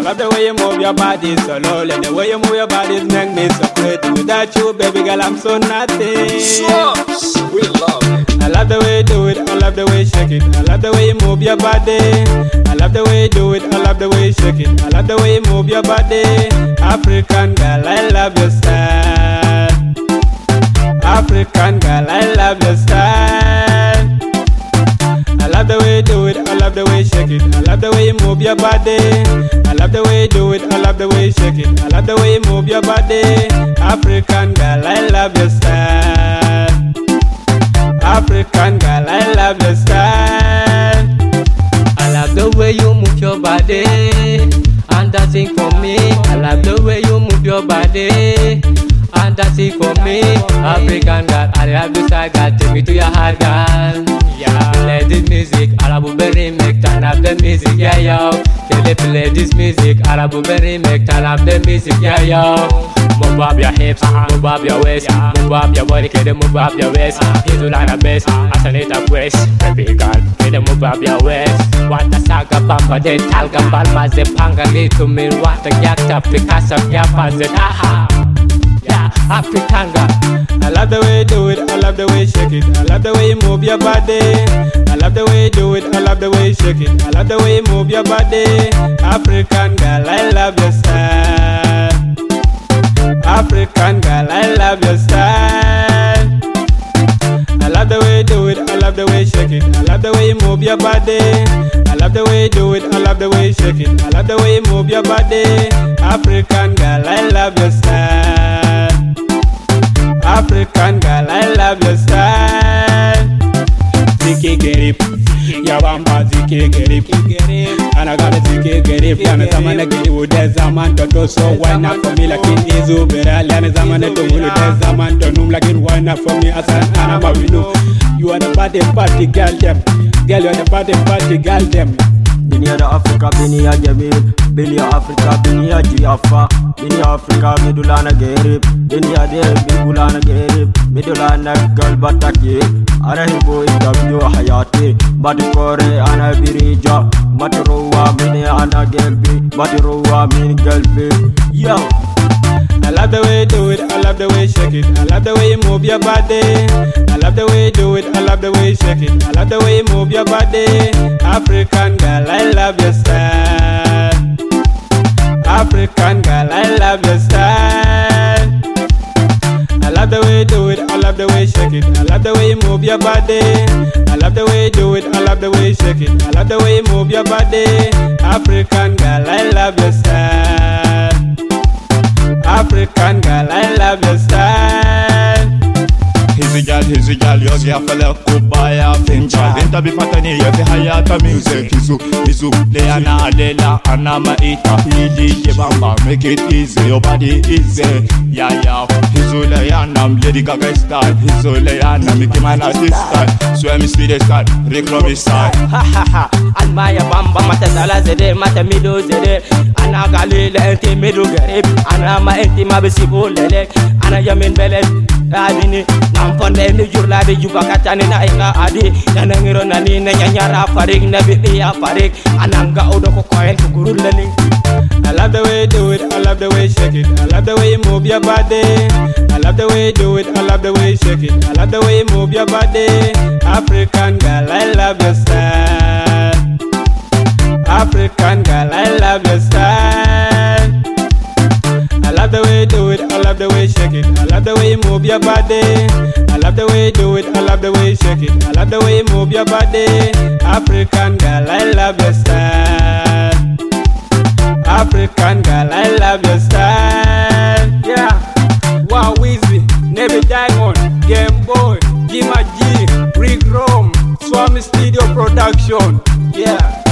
love the way you move your body so slowly. The way you move your body make me so crazy. Without you, baby girl, I'm so nothing. So we love it. I love the way you do it, I love the way you shake it. I love the way you move your body. I love the way you do it, I love the way you shake it. I love the way you move your body. African girl, I love your style. African girl, I love your style. I love the way you do it, I love the way you shake it. I love the way you move your body. I love the way you do it, I love the way you shake it. I love the way you move your body. African girl, I love your style. African girl, I love your style. I love the way you move your body and dancing for me. I love the way you move your body and dancing for me. African girl, I love you side girl. Take me to your heart, girl. Yeah, play this music, Arabu berry make turn up the music, yeah yo. Play this music, Arabu berry make turn up the music, yeah yo. Move up your hips, move up your waist, move up your body, kid, move up your waist. Here's the line of bass, as an eight waist. Baby girl, kid, move up your waist. What a saga bamba, de talga palmas, de panga, to me, what a yakta, Picasso, yapas, and aha. Yeah, African girl. I love the way you do it, I love the way you shake it. I love the way you move your body. I love the way you do it, I love the way you shake it. I love the way you move your body. African girl, I love your style. African girl, I love your style. I love the way you do it, I love the way you shake it. I love the way you move your body. I love the way you do it, I love the way you shake it. I love the way you move your body. African girl, I love your style. African girl, I love your style. Ziki gerip, yabamba ziki gerip. Anagame ziki gerip, yana zamane geri ude zaman toto so why not for me lakin izu beral. Yana zamane to mulu de zaman to num lakin why not for me asan anama winu. You are the party girl them, girl you are the party girl them. Bini da Afrika, bini ya Jamil. Bini ya Afrika, bini ya Jiafa. Bini ya Afrika, midulana gerib. Bini ya Debi, bulana gerib. Midulana galbataki. Ana hibo itabyo hayati. Batikore ana birija. Matiruwa mini ana gelbi. Matiruwa mini gelbi. Yo! I love the way you do it, I love the way you shake it. I love the way you move your body. I love the way you do it, I love the way you shake it. I love the way you move your body. African girl, I love your style. African girl, I love your style. I love the way you do it, I love the way you shake it. I love the way you move your body. I love the way you do it, I love the way you shake it. I love the way you move your body. African girl, I love your style. African girl, I love your style. He's a gal, yours ya fella kubaya fincha. Inta bifatani ya fi hayata music. Hizu, Leana, Lela, Anama Ita. Hili, Bamba, make it easy, your body easy. Yeah. Hizu, Leana, Lady Gaga style. Hizu, Leana, Mickey Man style. Swim speed style, Rick Robbie style. Ha. Almaya bamba mata sala zede mata mido zede. Ana galile enti mido garib. Ana ma enti ma bisibo lele. Ana yamin belet. Adini nam fonde ni jurla de juba katani na inga adi. Nana ngiro nani na nyanyara farik na bibi ya farik. Ananga odo ko koen ko gurul lele. I love the way you do it, I love the way you shake it. I love the way you move your body. I love the way you do it, I love the way you shake it. I love the way you move your body. African girl, I love your style. African girl, I love your style. I love the way you do it, I love the way you shake it. I love the way you move your body. I love the way you do it, I love the way you shake it. I love the way you move your body. African girl, I love your style. African girl, I love your style. Yeah! Wow, Weezy, Navy Diamond, Game Boy, Jima G, Rick Rome, Swami Studio Production. Yeah.